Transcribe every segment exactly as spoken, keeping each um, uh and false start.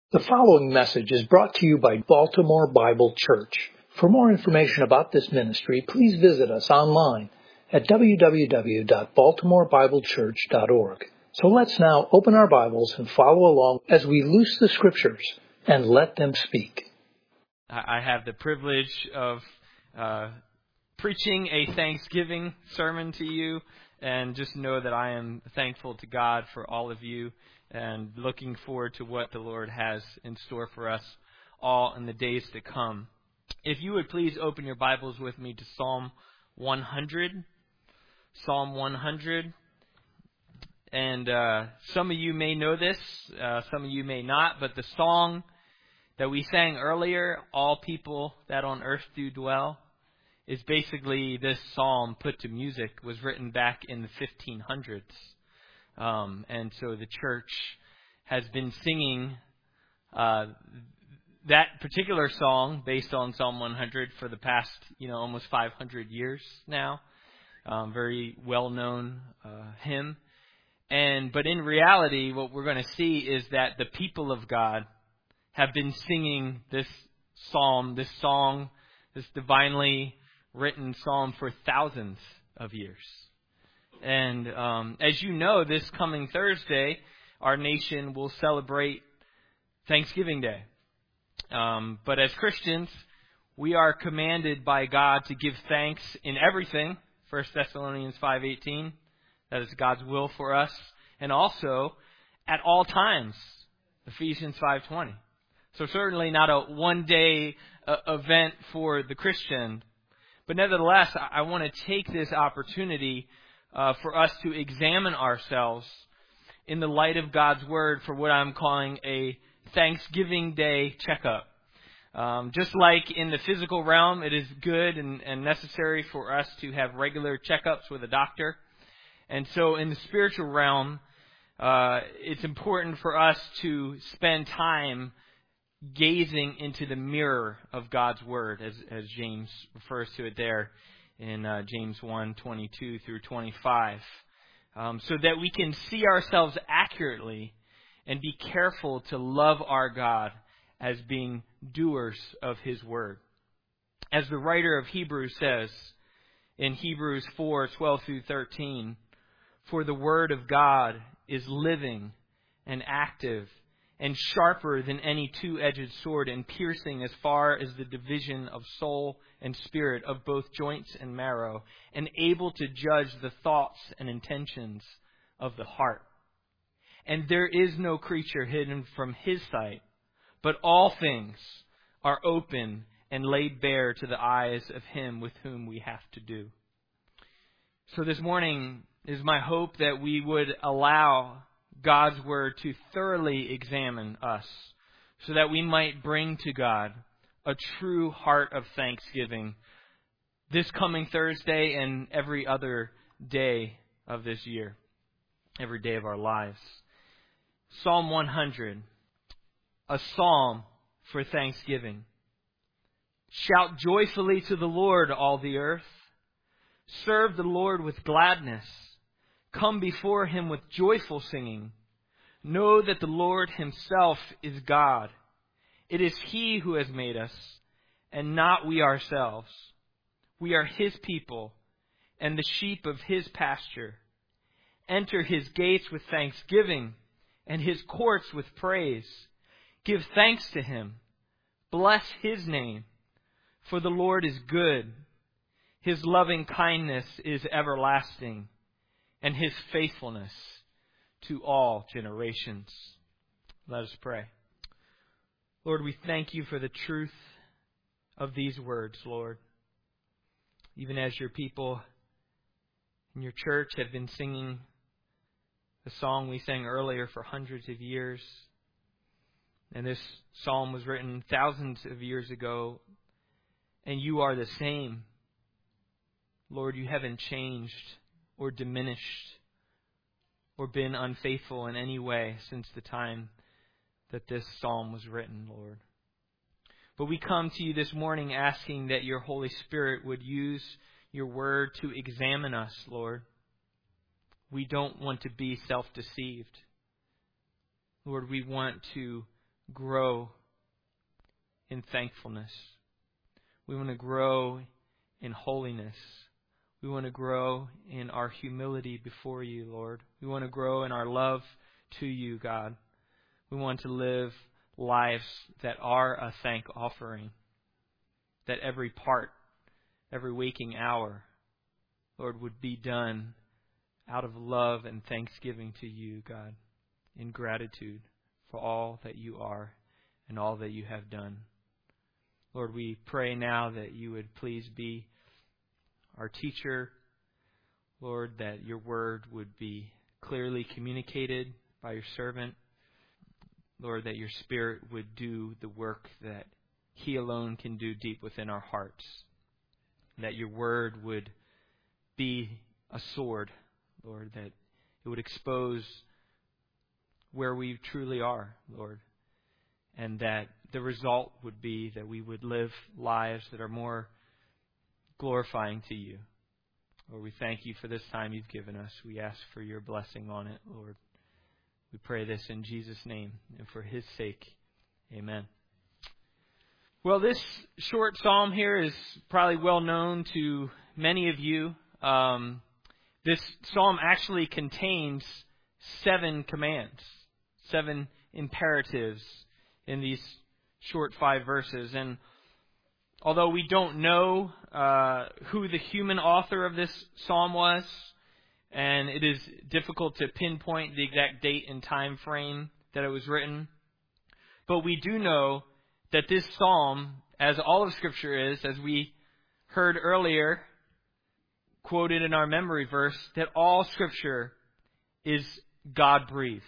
The following message is brought to you by Baltimore Bible Church. For more information about this ministry, please visit us online at w w w dot baltimore bible church dot org. So let's now open our Bibles and follow along as we loose the Scriptures and let them speak. I have the privilege of uh, preaching a Thanksgiving sermon to you, and just know that I am thankful to God for all of you and looking forward to what the Lord has in store for us all in the days to come. If you would please open your Bibles with me to Psalm one hundred. Psalm one hundred. And uh, some of you may know this, uh, some of you may not, but the song that we sang earlier, All People That On Earth Do Dwell, is basically this psalm put to music, was written back in the fifteen hundreds. Um, and so the church has been singing uh, that particular song based on Psalm one hundred for the past, you know, almost five hundred years now. Um, very well-known uh, hymn. And but in reality, what we're going to see is that the people of God have been singing this psalm, this song, this divinely written psalm for thousands of years. And um, as you know, this coming Thursday, our nation will celebrate Thanksgiving Day. Um, but as Christians, we are commanded by God to give thanks in everything, First Thessalonians five eighteen. That is God's will for us. And also, at all times, Ephesians five twenty. So certainly not a one-day uh, event for the Christian. But nevertheless, I, I want to take this opportunity uh, for us to examine ourselves in the light of God's Word for what I'm calling a Thanksgiving Day checkup. Um, just like in the physical realm, it is good and, and necessary for us to have regular checkups with a doctor. And so in the spiritual realm, uh, it's important for us to spend time gazing into the mirror of God's Word, as, as James refers to it there in uh, James one, twenty-two through twenty-five, um, so that we can see ourselves accurately and be careful to love our God as being doers of His Word. As the writer of Hebrews says in Hebrews four, twelve through thirteen, for the Word of God is living and active and sharper than any two-edged sword, and piercing as far as the division of soul and spirit, of both joints and marrow, and able to judge the thoughts and intentions of the heart. And there is no creature hidden from His sight, but all things are open and laid bare to the eyes of Him with whom we have to do. So this morning is my hope that we would allow God's Word to thoroughly examine us so that we might bring to God a true heart of thanksgiving this coming Thursday and every other day of this year, every day of our lives. Psalm one hundred, a psalm for thanksgiving. Shout joyfully to the Lord, all the earth. Serve the Lord with gladness. Come before Him with joyful singing. Know that the Lord Himself is God. It is He who has made us, and not we ourselves. We are His people, and the sheep of His pasture. Enter His gates with thanksgiving, and His courts with praise. Give thanks to Him. Bless His name, for the Lord is good. His loving kindness is everlasting, and His faithfulness to all generations. Let us pray. Lord, we thank You for the truth of these words, Lord. Even as Your people in Your church have been singing the song we sang earlier for hundreds of years, and this psalm was written thousands of years ago, and You are the same. Lord, You haven't changed or diminished or been unfaithful in any way since the time that this psalm was written, Lord. But we come to You this morning asking that Your Holy Spirit would use Your Word to examine us, Lord. We don't want to be self-deceived. Lord, we want to grow in thankfulness. We want to grow in holiness. We want to grow in our humility before you, Lord. We want to grow in our love to you, God. We want to live lives that are a thank offering. That every part, every waking hour, Lord, would be done out of love and thanksgiving to you, God, in gratitude for all that you are and all that you have done. Lord, we pray now that you would please be our teacher. Lord, that your word would be clearly communicated by your servant. Lord, that your Spirit would do the work that He alone can do deep within our hearts. That your word would be a sword, Lord, that it would expose where we truly are, Lord. And that the result would be that we would live lives that are more glorifying to you. Lord, we thank you for this time you've given us. We ask for your blessing on it, Lord. We pray this in Jesus' name and for His sake. Amen. Well, this short psalm here is probably well known to many of you. Um, this psalm actually contains seven commands, seven imperatives in these short five verses. And although we don't know uh, who the human author of this psalm was, and it is difficult to pinpoint the exact date and time frame that it was written, but we do know that this psalm, as all of Scripture is, as we heard earlier, quoted in our memory verse, that all Scripture is God-breathed.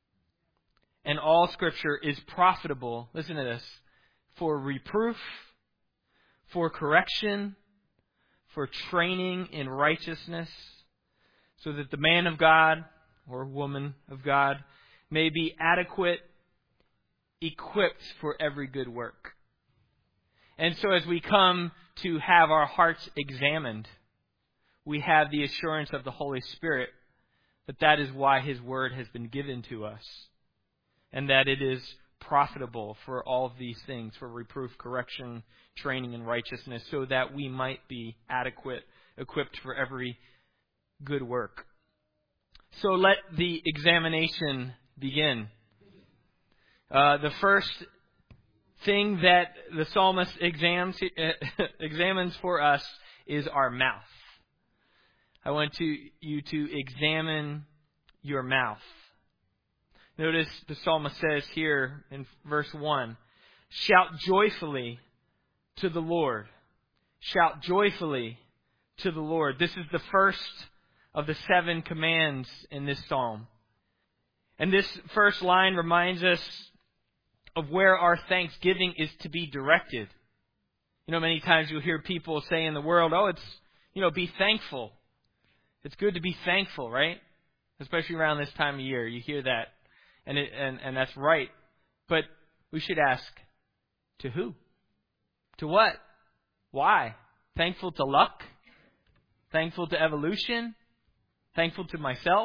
And all Scripture is profitable, listen to this, for reproof, for correction, for training in righteousness, so that the man of God or woman of God may be adequate, equipped for every good work. And so as we come to have our hearts examined, we have the assurance of the Holy Spirit that that is why His Word has been given to us, and that it is profitable for all of these things, for reproof, correction, training in righteousness, so that we might be adequate, equipped for every good work. So let the examination begin. Uh, the first thing that the psalmist exams, examines for us is our mouth. I want to, you to examine your mouth. Notice the psalmist says here in verse one, shout joyfully to the Lord. Shout joyfully to the Lord. This is the first of the seven commands in this psalm. And this first line reminds us of where our thanksgiving is to be directed. You know, many times you'll hear people say in the world, oh, it's, you know, be thankful. It's good to be thankful, right? Especially around this time of year. You hear that. And, it, and and that's right. But we should ask, to who? To what? Why? Thankful to luck? Thankful to evolution? Thankful to myself?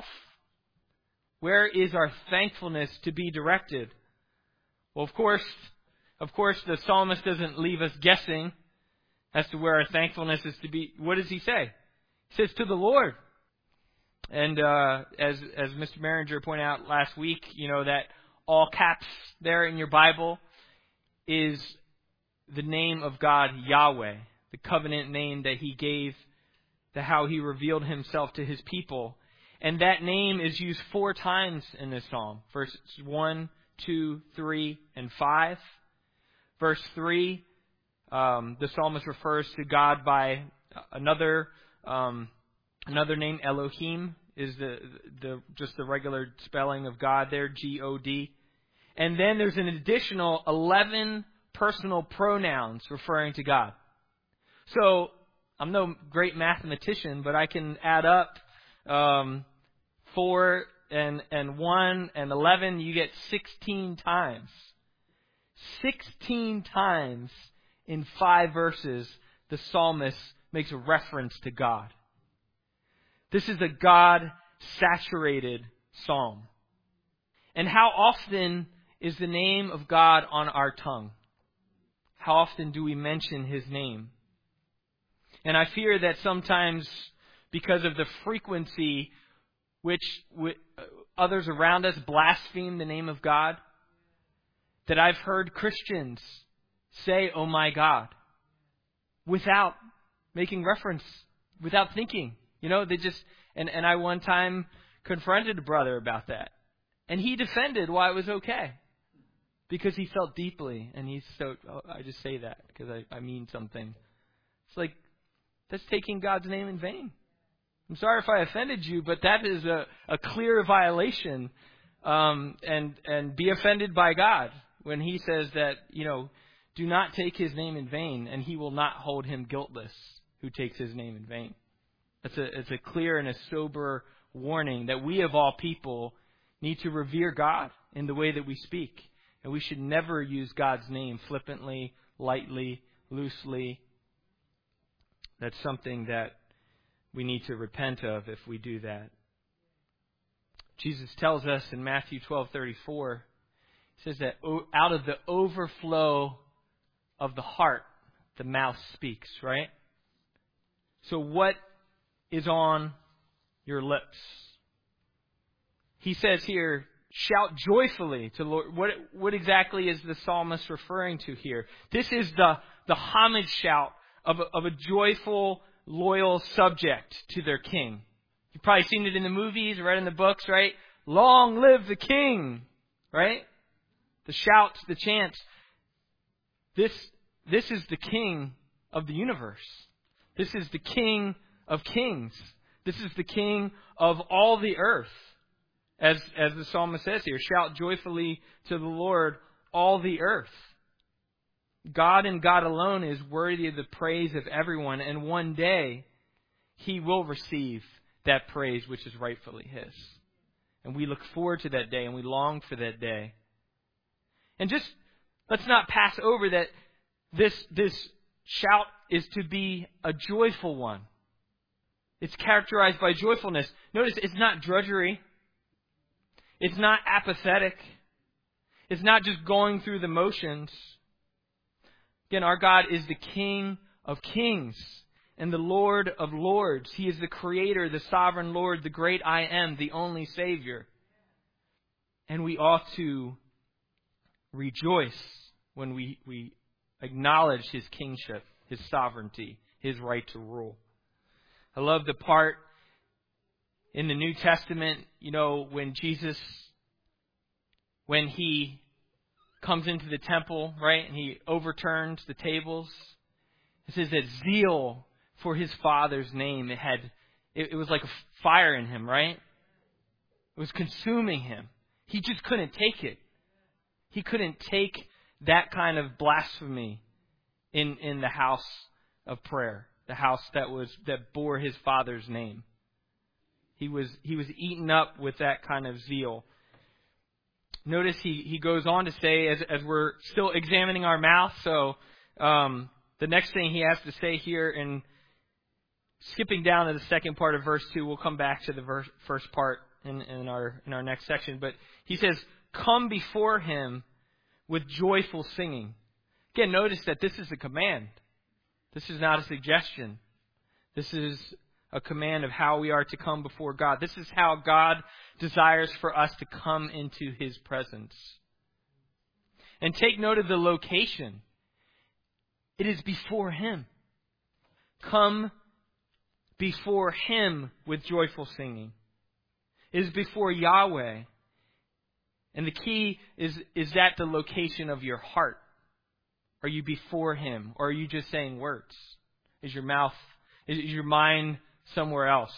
Where is our thankfulness to be directed? Well, of course, of course, the psalmist doesn't leave us guessing as to where our thankfulness is to be. What does he say? He says, to the Lord. And uh, as as Mister Maringer pointed out last week, you know, that all caps there in your Bible is the name of God, Yahweh, the covenant name that He gave, the how He revealed Himself to His people. And that name is used four times in this psalm. Verses one, two, three, and five. Verse three, um, the psalmist refers to God by another um Another name, Elohim, is the the just the regular spelling of God there, G O D. And then there's an additional eleven personal pronouns referring to God. So I'm no great mathematician, but I can add up um, four and and one and eleven. You get sixteen times. Sixteen times in five verses, the psalmist makes a reference to God. This is a God-saturated psalm. And how often is the name of God on our tongue? How often do we mention His name? And I fear that sometimes, because of the frequency which others around us blaspheme the name of God, that I've heard Christians say, "Oh my God," without making reference, without thinking. You know, they just, and, and I one time confronted a brother about that. And he defended why it was okay. Because he felt deeply, and he's so, oh, I just say that because I, I mean something. It's like, that's taking God's name in vain. I'm sorry if I offended you, but that is a, a clear violation. Um, and, and be offended by God when He says that, you know, do not take His name in vain, and He will not hold him guiltless who takes His name in vain. It's a, it's a clear and a sober warning that we of all people need to revere God in the way that we speak. And we should never use God's name flippantly, lightly, loosely. That's something that we need to repent of if we do that. Jesus tells us in Matthew twelve thirty-four, He says that out of the overflow of the heart, the mouth speaks, right? So what is on your lips? He says here, shout joyfully to the Lord. What, what exactly is the psalmist referring to here? This is the, the homage shout of a, of a joyful, loyal subject to their king. You've probably seen it in the movies, read in the books, right? Long live the king, right? The shouts, the chants. This, this is the king of the universe. This is the King of kings. This is the King of all the earth. As, as the psalmist says here, shout joyfully to the Lord, all the earth. God and God alone is worthy of the praise of everyone, and one day He will receive that praise which is rightfully His. And we look forward to that day, and we long for that day. And just, let's not pass over that this, this shout is to be a joyful one. It's characterized by joyfulness. Notice, it's not drudgery. It's not apathetic. It's not just going through the motions. Again, our God is the King of kings and the Lord of lords. He is the Creator, the Sovereign Lord, the great I Am, the only Savior. And we ought to rejoice when we, we acknowledge His kingship, His sovereignty, His right to rule. I love the part in the New Testament, you know, when Jesus, when He comes into the temple, right, and He overturns the tables. It says that zeal for His Father's name, it had, it, it was like a fire in Him, right? It was consuming Him. He just couldn't take it. He couldn't take that kind of blasphemy in, in the house of prayer, the house that was that bore His Father's name. He was he was eaten up with that kind of zeal. Notice he, he goes on to say, as as we're still examining our mouth, so um, the next thing he has to say here, in skipping down to the second part of verse two, we'll come back to the verse, first part in, in our in our next section. But he says, "Come before Him with joyful singing." Again, notice that this is a command. This is not a suggestion. This is a command of how we are to come before God. This is how God desires for us to come into His presence. And take note of the location. It is before Him. Come before Him with joyful singing. It is before Yahweh. And the key is, is that the location of your heart? Are you before Him? Or are you just saying words? Is your mouth, is your mind somewhere else?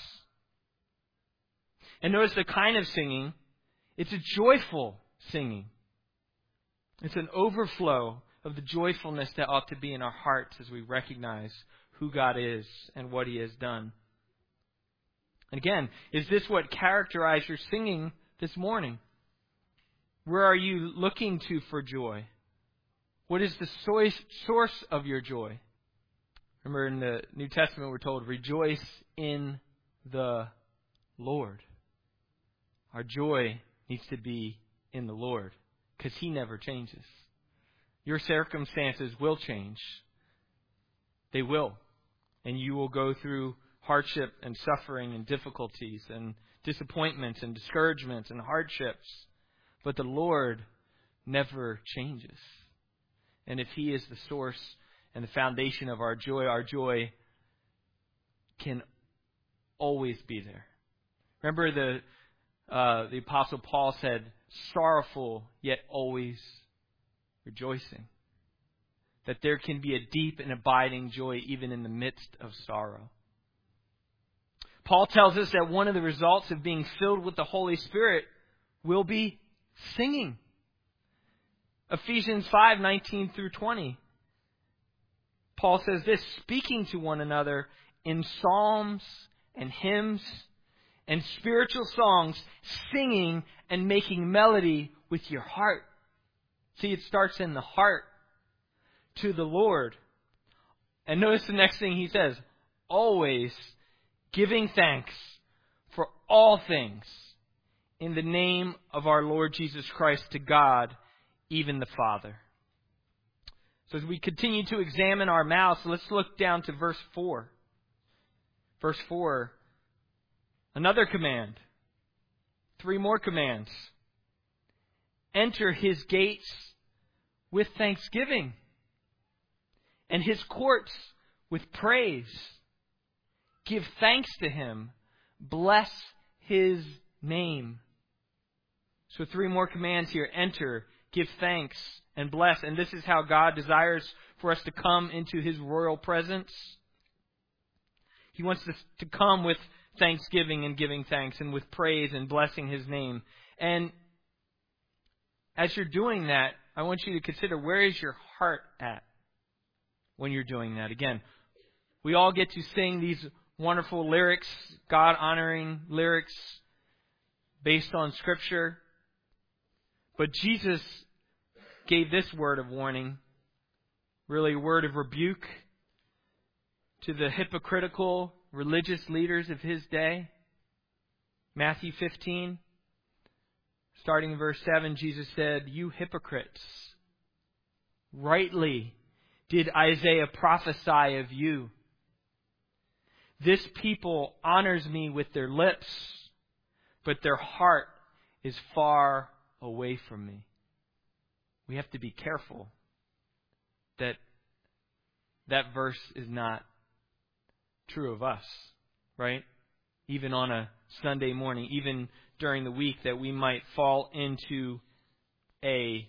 And notice the kind of singing. It's a joyful singing. It's an overflow of the joyfulness that ought to be in our hearts as we recognize who God is and what He has done. And again, is this what characterized your singing this morning? Where are you looking to for joy? What is the source of your joy? Remember, in the New Testament we're told, rejoice in the Lord. Our joy needs to be in the Lord. because He never changes. Your circumstances will change. They will. And you will go through hardship and suffering and difficulties and disappointments and discouragements and hardships. But the Lord never changes. And if He is the source and the foundation of our joy, our joy can always be there. Remember the uh, the Apostle Paul said, sorrowful yet always rejoicing. That there can be a deep and abiding joy even in the midst of sorrow. Paul tells us that one of the results of being filled with the Holy Spirit will be singing. Ephesians five, nineteen through twenty. Paul says this, speaking to one another in psalms and hymns and spiritual songs, singing and making melody with your heart. See, it starts in the heart to the Lord. And notice the next thing he says, always giving thanks for all things in the name of our Lord Jesus Christ to God, even the Father. So as we continue to examine our mouths, let's look down to verse four. Verse four, another command. Three more commands. Enter His gates with thanksgiving and His courts with praise. Give thanks to Him. Bless His name. So three more commands here. Enter, give thanks, and bless. And this is how God desires for us to come into His royal presence. He wants us to come with thanksgiving and giving thanks and with praise and blessing His name. And as you're doing that, I want you to consider, where is your heart at when you're doing that? Again, we all get to sing these wonderful lyrics, God-honoring lyrics based on Scripture. But Jesus gave this word of warning, really a word of rebuke to the hypocritical religious leaders of His day. Matthew fifteen, starting in verse seven, Jesus said, you hypocrites, rightly did Isaiah prophesy of you. This people honors me with their lips, but their heart is far away from me. We have to be careful that that verse is not true of us, right? Even on a Sunday morning, even during the week, that we might fall into a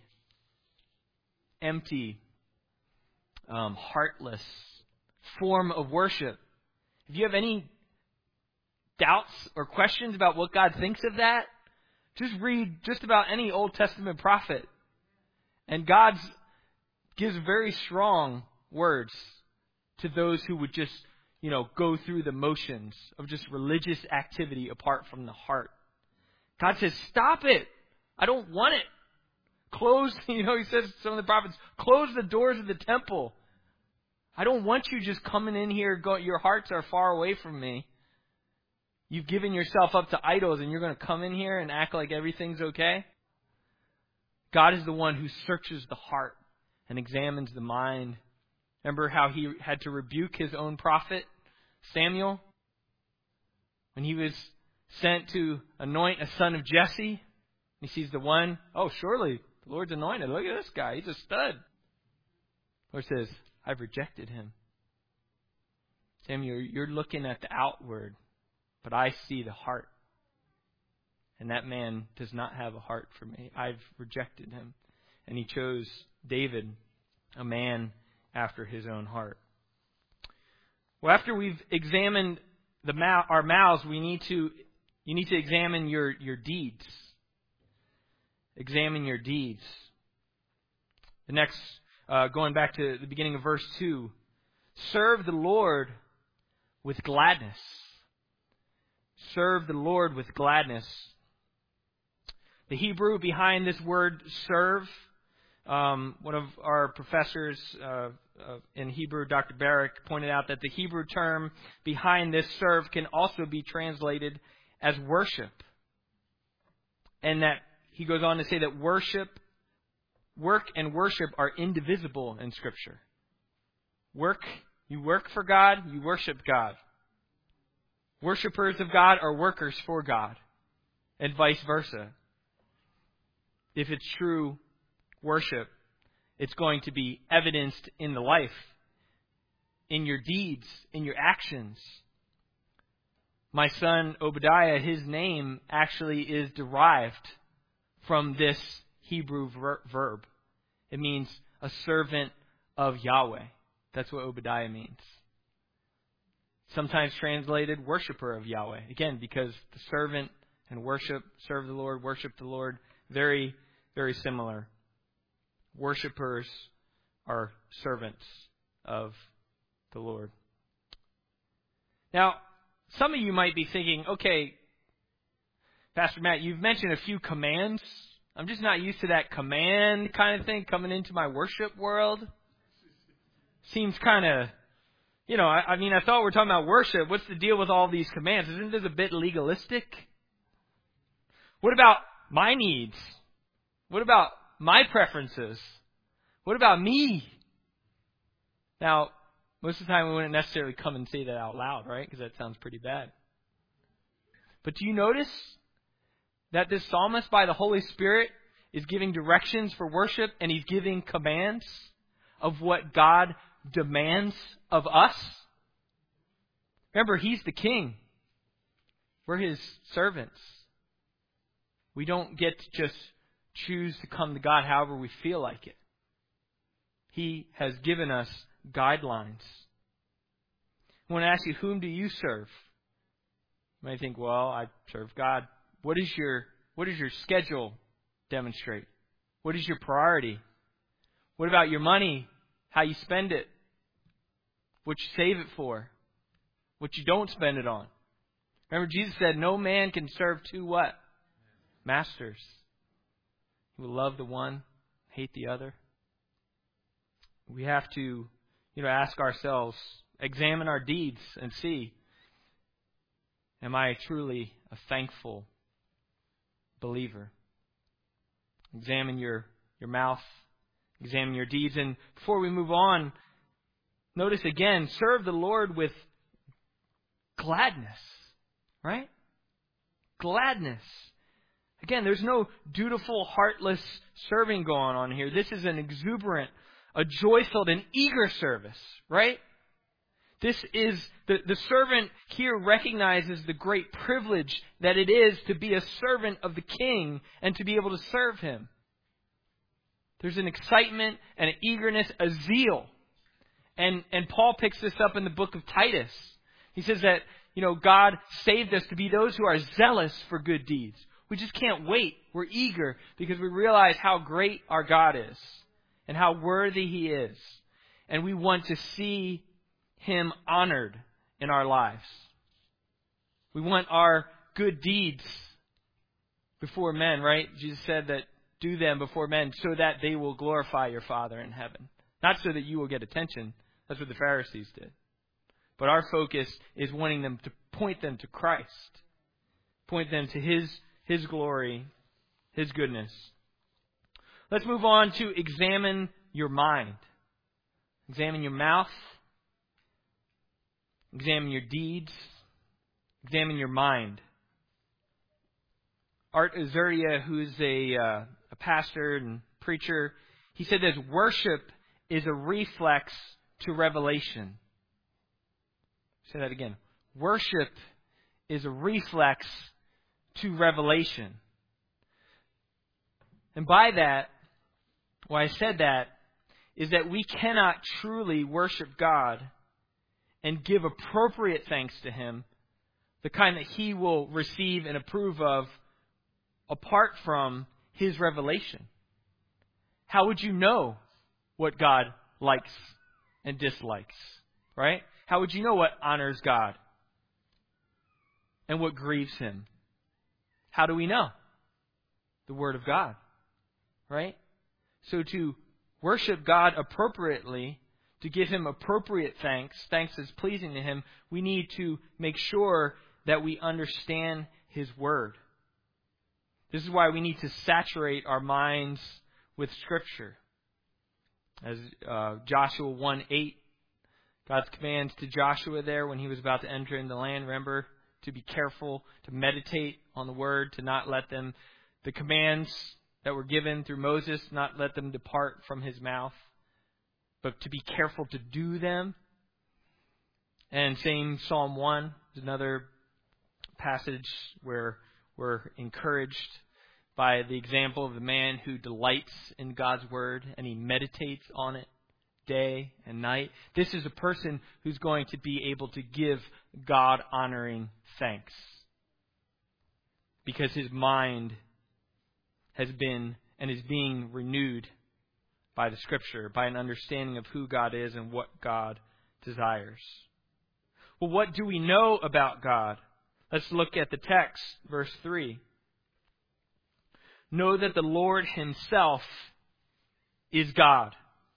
empty, um, heartless form of worship. If you have any doubts or questions about what God thinks of that, just read just about any Old Testament prophet. And God gives very strong words to those who would just, you know, go through the motions of just religious activity apart from the heart. God says, stop it. I don't want it. Close, you know, He says to some of the prophets, close the doors of the temple. I don't want you just coming in here, go, your hearts are far away from me. You've given yourself up to idols and you're going to come in here and act like everything's okay? God is the one who searches the heart and examines the mind. Remember how He had to rebuke His own prophet, Samuel? When he was sent to anoint a son of Jesse, he sees the one, oh, surely the Lord's anointed. Look at this guy. He's a stud. The Lord says, I've rejected him. Samuel, you're looking at the outward, but I see the heart. And that man does not have a heart for me. I've rejected him. And He chose David, a man after His own heart. Well, after we've examined the mouth, our mouths, we need to you need to examine your, your deeds. Examine your deeds. The next, uh, going back to the beginning of verse two, serve the Lord with gladness. Serve the Lord with gladness. The Hebrew behind this word serve, um, one of our professors uh, uh, in Hebrew, Doctor Barrick, pointed out that the Hebrew term behind this serve can also be translated as worship. And that he goes on to say that worship work and worship are indivisible in Scripture. Work, you work for God, you worship God. Worshippers of God are workers for God, and vice versa. If it's true worship, it's going to be evidenced in the life, in your deeds, in your actions. My son Obadiah, his name actually is derived from this Hebrew ver- verb. It means a servant of Yahweh. That's what Obadiah means. Sometimes translated worshiper of Yahweh. Again, because the servant and worship, serve the Lord, worship the Lord, very, very similar. Worshippers are servants of the Lord. Now, some of you might be thinking, okay, Pastor Matt, you've mentioned a few commands. I'm just not used to that command kind of thing coming into my worship world. Seems kind of, you know, I, I mean, I thought we were talking about worship. What's the deal with all these commands? Isn't this a bit legalistic? What about my needs? What about my preferences? What about me? Now, most of the time we wouldn't necessarily come and say that out loud, right? Because that sounds pretty bad. But do you notice that this psalmist, by the Holy Spirit, is giving directions for worship, and he's giving commands of what God demands of us? Remember, he's the king. We're his servants. We don't get to just choose to come to God however we feel like it. He has given us guidelines. I want to ask you, whom do you serve? You might think, well, I serve God. What is your what does your schedule demonstrate? What is your priority? What about your money? How you spend it? What you save it for? What you don't spend it on? Remember, Jesus said, no man can serve two what? Masters. He will love the one, hate the other. We have to, you know, ask ourselves, examine our deeds and see, am I truly a thankful believer? Examine your, your mouth, examine your deeds. And before we move on, notice again, serve the Lord with gladness, right? Gladness. Again, there's no dutiful, heartless serving going on here. This is an exuberant, a joy-filled and eager service, right? This is, the, the servant here recognizes the great privilege that it is to be a servant of the King and to be able to serve him. There's an excitement and an eagerness, a zeal. And, and Paul picks this up in the book of Titus. He says that, you know, God saved us to be those who are zealous for good deeds. We just can't wait. We're eager because we realize how great our God is and how worthy he is. And we want to see him honored in our lives. We want our good deeds before men, right? Jesus said that do them before men so that they will glorify your Father in heaven. Not so that you will get attention. That's what the Pharisees did. But our focus is wanting them to point them to Christ. Point them to his, his glory, his goodness. Let's move on to examine your mind. Examine your mouth. Examine your deeds. Examine your mind. Art Azuria, who's a, uh, a pastor and preacher, he said this: worship is a reflex to revelation. Say that again. Worship is a reflex to revelation. And by that, why I said that, is that we cannot truly worship God and give appropriate thanks to him, the kind that he will receive and approve of, apart from his revelation. How would you know what God likes and dislikes, right? How would you know what honors God and what grieves him? How do we know? The Word of God, right? So to worship God appropriately, to give him appropriate thanks, thanks as pleasing to him, we need to make sure that we understand his Word. This is why we need to saturate our minds with Scripture. As uh, Joshua one eight, God's commands to Joshua there when he was about to enter into the land, remember, to be careful, to meditate on the Word, to not let them, the commands that were given through Moses, not let them depart from his mouth, but to be careful to do them. And same Psalm one is another passage where we're encouraged by the example of the man who delights in God's Word and he meditates on it day and night. This is a person who's going to be able to give God-honoring thanks because his mind has been and is being renewed by the Scripture, by an understanding of who God is and what God desires. Well, what do we know about God? Let's look at the text, verse three. Know that the Lord Himself is God.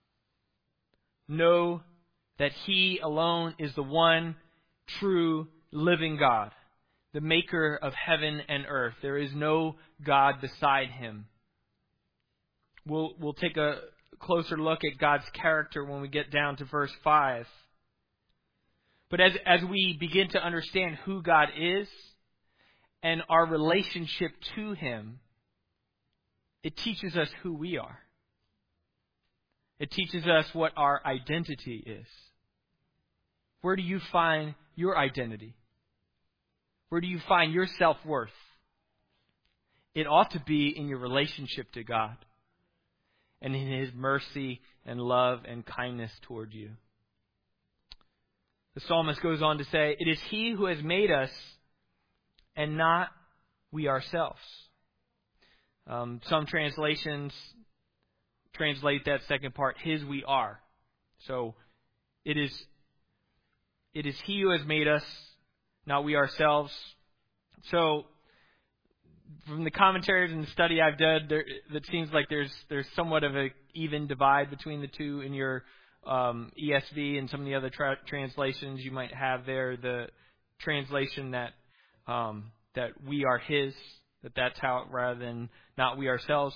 Know that He alone is the one true living God, the maker of heaven and earth. There is no God beside Him. We'll, we'll take a closer look at God's character when we get down to verse five. But as, as we begin to understand who God is and our relationship to Him, it teaches us who we are. It teaches us what our identity is. Where do you find your identity? Where do you find your self-worth? It ought to be in your relationship to God and in His mercy and love and kindness toward you. The psalmist goes on to say, it is He who has made us and not we ourselves. Um, some translations translate that second part, His we are. So it is, it is He who has made us, not we ourselves. So from the commentaries and the study I've done, there, it seems like there's there's somewhat of an even divide between the two in your um, E S V and some of the other tra- translations you might have there. The translation that um, that we are His, that that's how, rather than not we ourselves.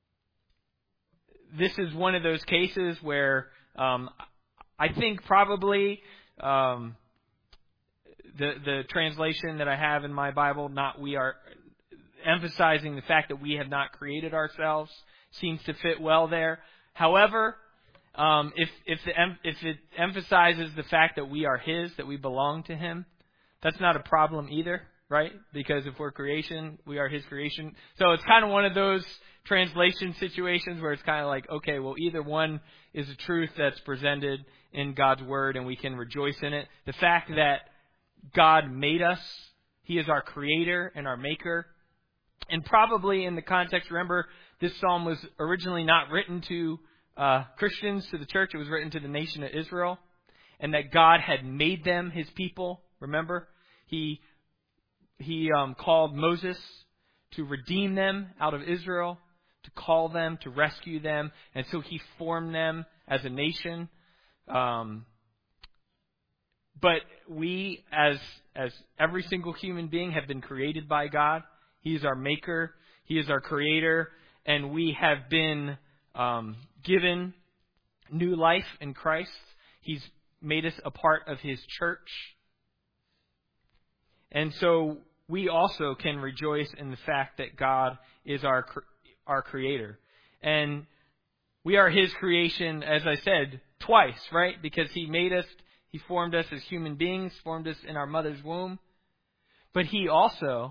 This is one of those cases where um, I think probably um, the the translation that I have in my Bible, not we are, emphasizing the fact that we have not created ourselves, seems to fit well there. However, um, if if the if it emphasizes the fact that we are His, that we belong to Him, that's not a problem either, right? Because if we're creation, we are His creation. So it's kind of one of those translation situations where it's kind of like, okay, well, either one is a truth that's presented in God's Word and we can rejoice in it. The fact that God made us, He is our creator and our maker. And probably in the context, remember, this psalm was originally not written to uh, Christians, to the church. It was written to the nation of Israel. And that God had made them His people. Remember, He He um, called Moses to redeem them out of Israel, to call them, to rescue them. And so He formed them as a nation. Um, but we, as as every single human being, have been created by God. He is our maker. He is our creator. And we have been um, given new life in Christ. He's made us a part of His church. And so we also can rejoice in the fact that God is our our creator. And we are His creation, as I said, twice, right? Because He made us, He formed us as human beings, formed us in our mother's womb. But He also,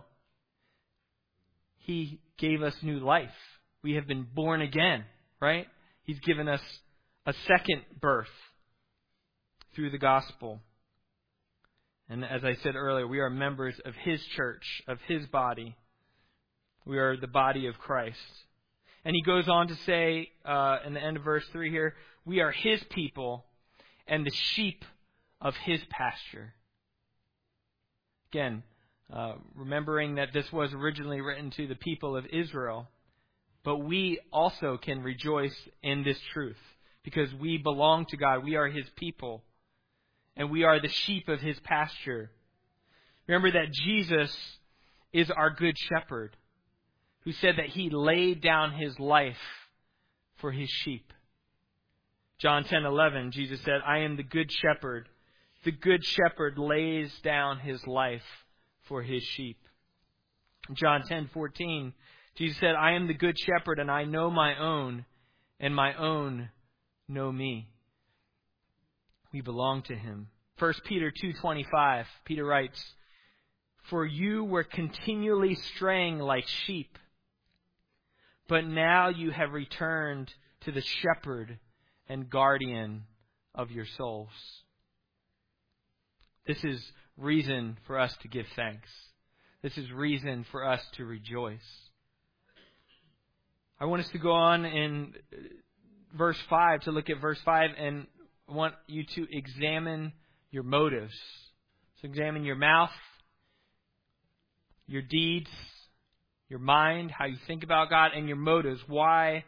He gave us new life. We have been born again, right? He's given us a second birth through the gospel. And as I said earlier, we are members of His church, of His body. We are the body of Christ. And he goes on to say, uh, in the end of verse three here, we are His people and the sheep of His pasture. Again, uh, remembering that this was originally written to the people of Israel, but we also can rejoice in this truth because we belong to God. We are His people. And we are the sheep of His pasture. Remember that Jesus is our good shepherd, who said that He laid down His life for his sheep. John ten eleven, Jesus said, I am the good shepherd. The good shepherd lays down his life for his sheep. John ten fourteen, Jesus said, I am the good shepherd, and I know my own, and my own know me. We belong to him. First Peter two twenty-five, Peter writes, for you were continually straying like sheep, but now you have returned to the shepherd and guardian of your souls. This is reason for us to give thanks. This is reason for us to rejoice. I want us to go on in verse five, to look at verse five, and I want you to examine your motives. So examine your mouth, your deeds, your mind, how you think about God, and your motives. Why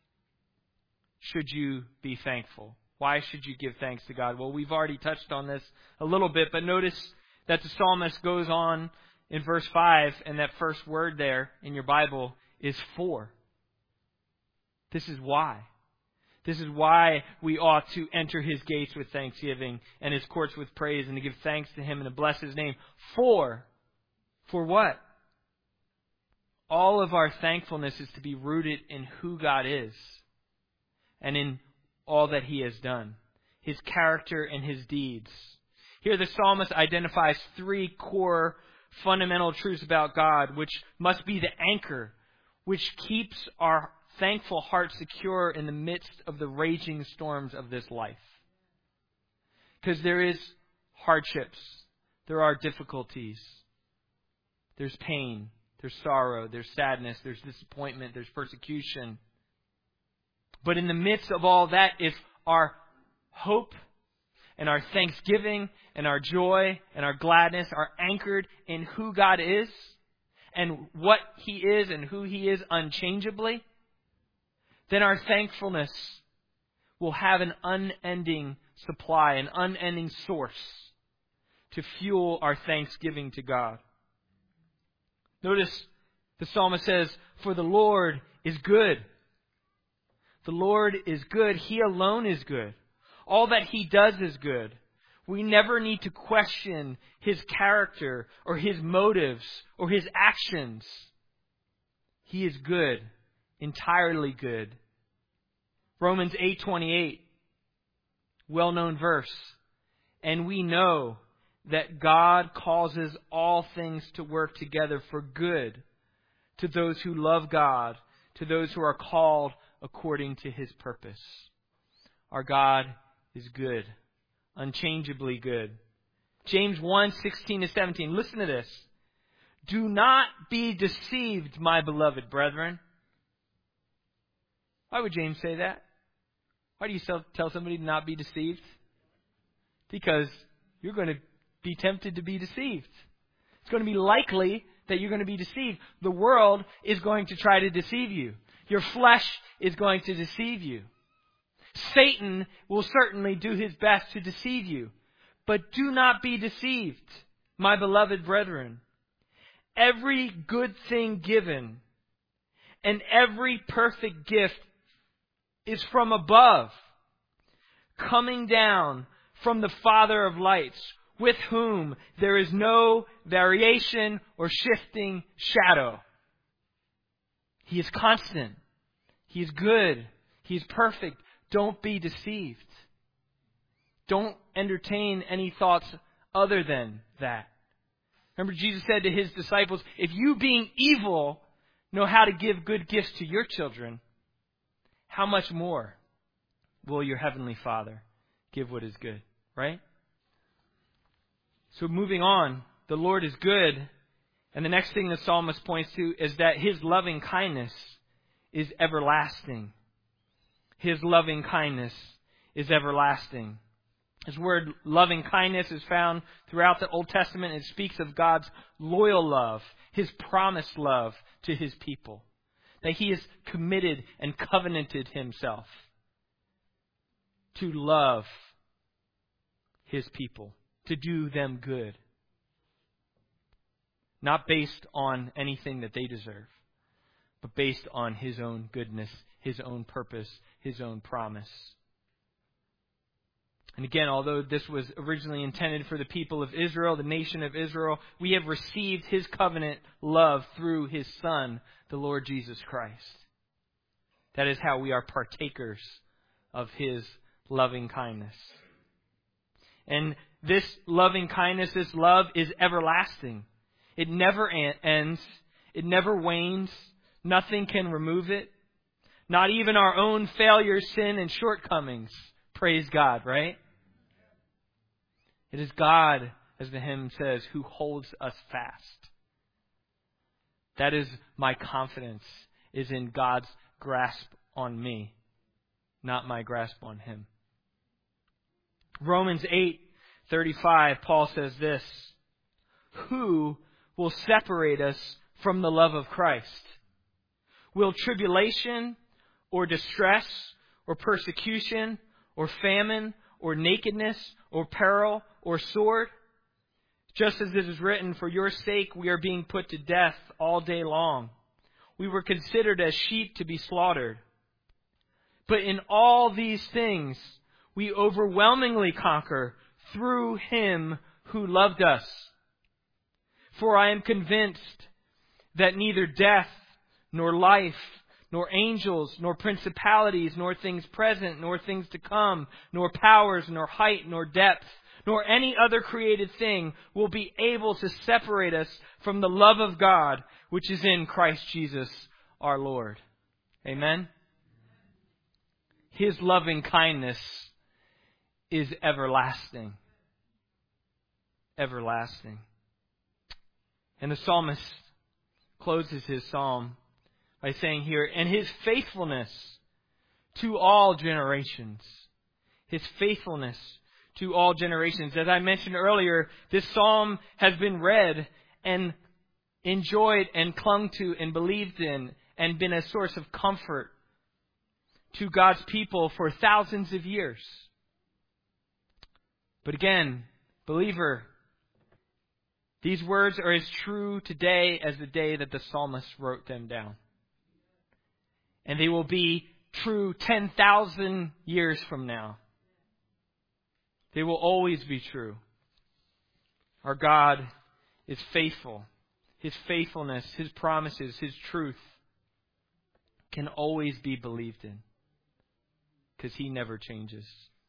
should you be thankful? Why should you give thanks to God? Well, we've already touched on this a little bit, but notice that the psalmist goes on in verse five, and that first word there in your Bible is for. This is why. This is why we ought to enter his gates with thanksgiving and his courts with praise, and to give thanks to him and to bless his name. For. For what? All of our thankfulness is to be rooted in who God is and in all that he has done, his character and his deeds. Here the psalmist identifies three core fundamental truths about God, which must be the anchor, which keeps our thankful heart secure in the midst of the raging storms of this life. Because there is hardships, there are difficulties, there's pain, there's sorrow, there's sadness, there's disappointment, there's persecution. But in the midst of all that, if our hope and our thanksgiving and our joy and our gladness are anchored in who God is and what he is and who he is unchangeably, then our thankfulness will have an unending supply, an unending source to fuel our thanksgiving to God. Notice the psalmist says, for the Lord is good. The Lord is good. He alone is good. All that he does is good. We never need to question his character or his motives or his actions. He is good, entirely good. Romans eight twenty-eight, well-known verse. And we know that God causes all things to work together for good to those who love God, to those who are called according to his purpose. Our God is good, unchangeably good. James one sixteen to seventeen. Listen to this. Do not be deceived, my beloved brethren. Why would James say that? Why do you tell somebody to not be deceived? Because you're going to be tempted to be deceived. It's going to be likely that you're going to be deceived. The world is going to try to deceive you. Your flesh is going to deceive you. Satan will certainly do his best to deceive you. But do not be deceived, my beloved brethren. Every good thing given and every perfect gift is from above, coming down from the Father of lights, with whom there is no variation or shifting shadow. He is constant. He is good. He is perfect. Don't be deceived. Don't entertain any thoughts other than that. Remember, Jesus said to his disciples, if you being evil know how to give good gifts to your children, how much more will your heavenly Father give what is good, right? So moving on, the Lord is good. And the next thing the psalmist points to is that his loving kindness is everlasting. His loving kindness is everlasting. This word loving kindness is found throughout the Old Testament. It speaks of God's loyal love, his promised love to his people. That he has committed and covenanted himself to love his people, to do them good. Not based on anything that they deserve, but based on his own goodness, His own purpose, His own promise. And again, although this was originally intended for the people of Israel, the nation of Israel, we have received His covenant love through His Son, the Lord Jesus Christ. That is how we are partakers of His loving kindness. And this loving kindness, this love is everlasting. It never ends. It never wanes. Nothing can remove it. Not even our own failures, sin, and shortcomings. Praise God, right? It is God, as the hymn says, who holds us fast. That is my confidence, is in God's grasp on me, not my grasp on Him. Romans eight thirty-five, Paul says this, "Who will separate us from the love of Christ? Will tribulation or distress or persecution or famine or nakedness or peril or sword? Just as it is written, for your sake we are being put to death all day long. We were considered as sheep to be slaughtered. But in all these things we overwhelmingly conquer through Him who loved us. For I am convinced that neither death, nor life, nor angels, nor principalities, nor things present, nor things to come, nor powers, nor height, nor depth, nor any other created thing will be able to separate us from the love of God, which is in Christ Jesus our Lord." Amen? His loving kindness is everlasting. Everlasting. And the psalmist closes his psalm by saying here, "And His faithfulness to all generations." His faithfulness to all generations. As I mentioned earlier, this psalm has been read and enjoyed and clung to and believed in and been a source of comfort to God's people for thousands of years. But again, believer, these words are as true today as the day that the psalmist wrote them down. And they will be true ten thousand years from now. They will always be true. Our God is faithful. His faithfulness, His promises, His truth can always be believed in, because He never changes.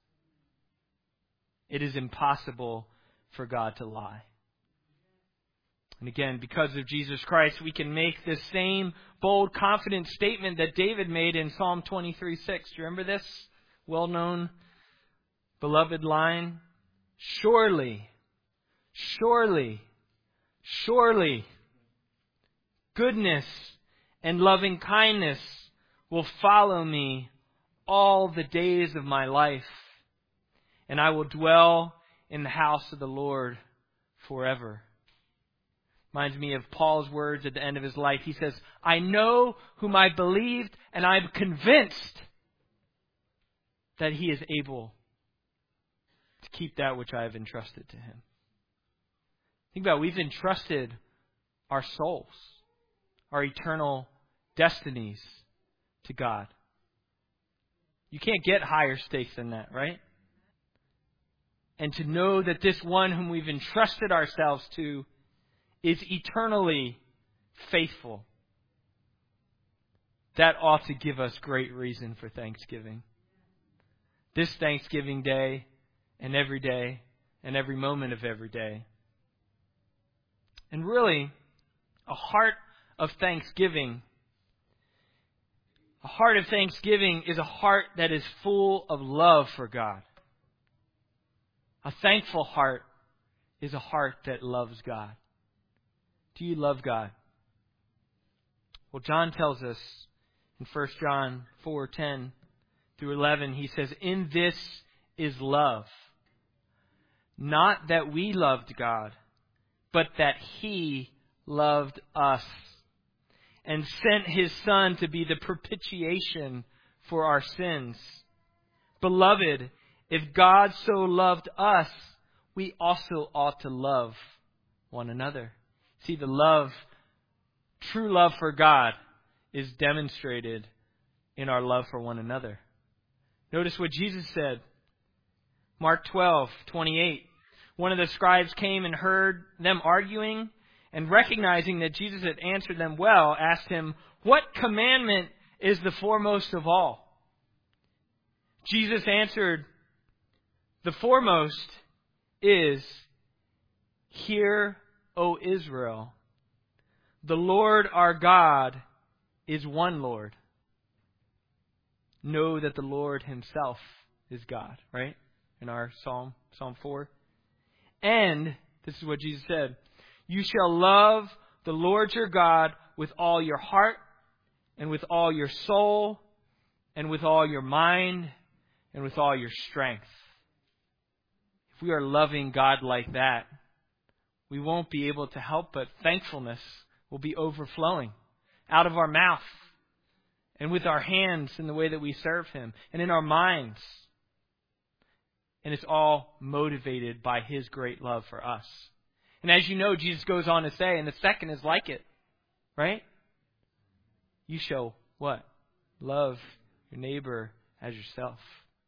It is impossible for God to lie. And again, because of Jesus Christ, we can make this same bold, confident statement that David made in Psalm twenty-three six. Do you remember this well-known, beloved line? Surely, surely, surely, goodness and loving kindness will follow me all the days of my life, and I will dwell in the house of the Lord forever. Reminds me of Paul's words at the end of his life. He says, "I know whom I believed, and I'm convinced that He is able to keep that which I have entrusted to Him." Think about it. We've entrusted our souls, our eternal destinies to God. You can't get higher stakes than that, right? And to know that this one whom we've entrusted ourselves to is eternally faithful, that ought to give us great reason for thanksgiving. This Thanksgiving Day, and every day, and every moment of every day. And really, a heart of thanksgiving, a heart of thanksgiving is a heart that is full of love for God. A thankful heart is a heart that loves God. Do you love God? Well, John tells us in First John four ten through eleven, he says, "In this is love, not that we loved God, but that He loved us and sent His Son to be the propitiation for our sins. Beloved, if God so loved us, we also ought to love one another." See, the love, true love for God is demonstrated in our love for one another. Notice what Jesus said. Mark twelve twenty-eight. One of the scribes came and heard them arguing, and recognizing that Jesus had answered them well, asked him, "What commandment is the foremost of all?" Jesus answered, "The foremost is, 'Hear, O Israel, the Lord our God is one Lord. Know that the Lord himself is God,'" right? In our Psalm, Psalm four. "And," this is what Jesus said, "you shall love the Lord your God with all your heart and with all your soul and with all your mind and with all your strength." If we are loving God like that, we won't be able to help but thankfulness will be overflowing out of our mouth and with our hands in the way that we serve Him and in our minds. And it's all motivated by His great love for us. And as you know, Jesus goes on to say, and the second is like it, right? You shall what? Love your neighbor as yourself.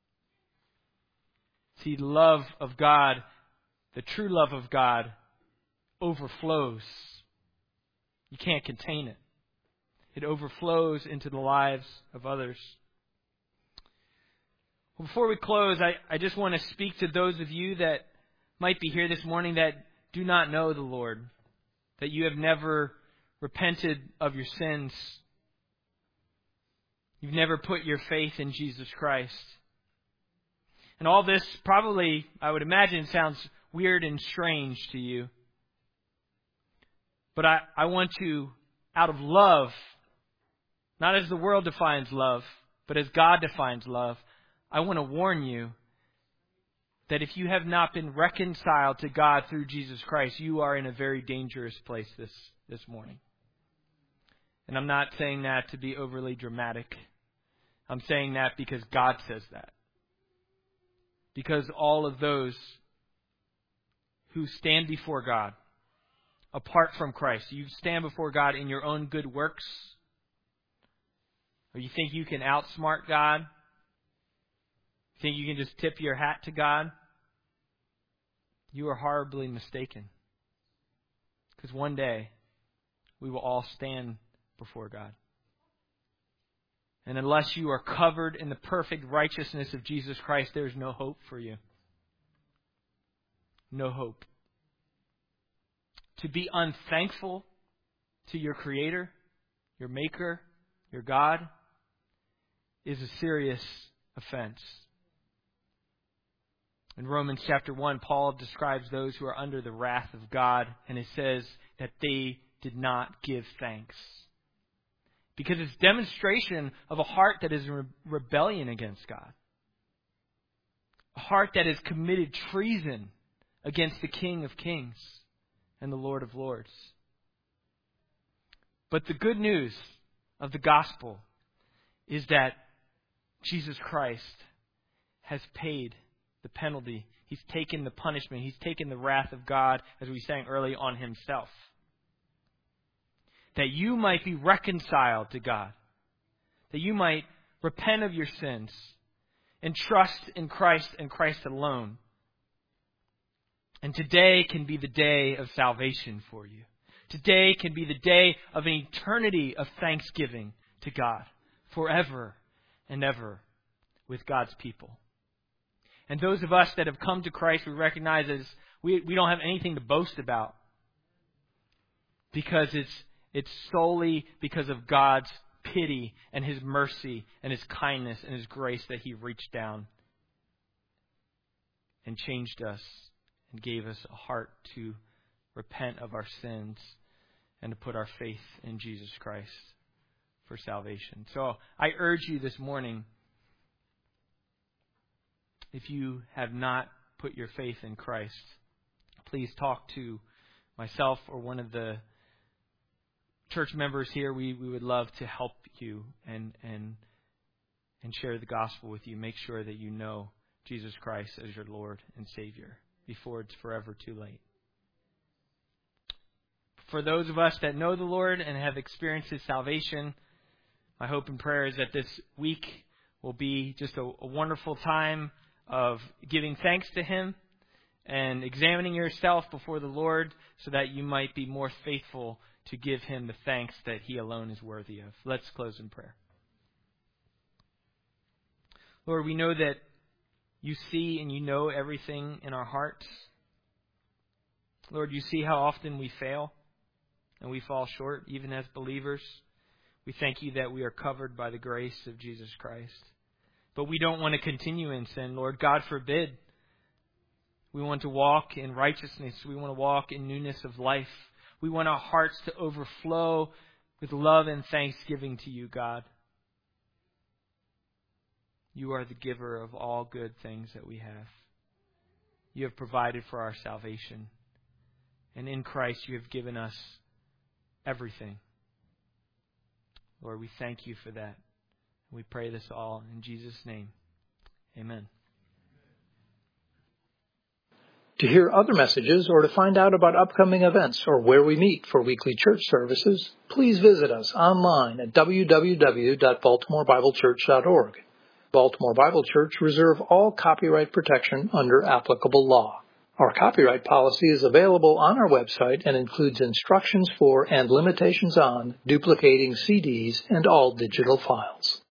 See, the love of God, the true love of God, overflows. You can't contain it. It overflows into the lives of others. Well, before we close, I, I just want to speak to those of you that might be here this morning that do not know the Lord, that you have never repented of your sins. You've never put your faith in Jesus Christ. And all this probably, I would imagine, sounds weird and strange to you. But I, I want to, out of love, not as the world defines love, but as God defines love, I want to warn you that if you have not been reconciled to God through Jesus Christ, you are in a very dangerous place this, this morning. And I'm not saying that to be overly dramatic. I'm saying that because God says that. Because all of those who stand before God, apart from Christ, you stand before God in your own good works, or you think you can outsmart God, you think you can just tip your hat to God, you are horribly mistaken. Because one day, we will all stand before God. And unless you are covered in the perfect righteousness of Jesus Christ, there is no hope for you. No hope. To be unthankful to your Creator, your Maker, your God, is a serious offense. In Romans chapter one, Paul describes those who are under the wrath of God, and it says that they did not give thanks. Because it's demonstration of a heart that is in re- rebellion against God. A heart that has committed treason against the King of Kings and the Lord of Lords. But the good news of the gospel is that Jesus Christ has paid the penalty. He's taken the punishment. He's taken the wrath of God, as we sang earlier, on Himself. That you might be reconciled to God. That you might repent of your sins and trust in Christ and Christ alone. And today can be the day of salvation for you. Today can be the day of an eternity of thanksgiving to God forever and ever with God's people. And those of us that have come to Christ, we recognize as we, we don't have anything to boast about. Because it's it's solely because of God's pity and His mercy and His kindness and His grace that He reached down and changed us and gave us a heart to repent of our sins and to put our faith in Jesus Christ for salvation. So I urge you this morning, if you have not put your faith in Christ, please talk to myself or one of the church members here. We, we would love to help you and, and, and share the gospel with you. Make sure that you know Jesus Christ as your Lord and Savior before it's forever too late. For those of us that know the Lord and have experienced His salvation, My hope and prayer is that this week will be just a, a wonderful time of giving thanks to Him and examining yourself before the Lord so that you might be more faithful to give Him the thanks that He alone is worthy of. Let's close in prayer. Lord, we know that you see and you know everything in our hearts. Lord, you see how often we fail and we fall short, even as believers. We thank you that we are covered by the grace of Jesus Christ. But we don't want to continue in sin, Lord. God forbid. We want to walk in righteousness. We want to walk in newness of life. We want our hearts to overflow with love and thanksgiving to you, God. You are the giver of all good things that we have. You have provided for our salvation. And in Christ you have given us everything. Lord, we thank you for that. We pray this all in Jesus' name. Amen. To hear other messages or to find out about upcoming events or where we meet for weekly church services, please visit us online at w w w dot baltimore bible church dot org. Baltimore Bible Church reserve all copyright protection under applicable law. Our copyright policy is available on our website and includes instructions for and limitations on duplicating C Ds and all digital files.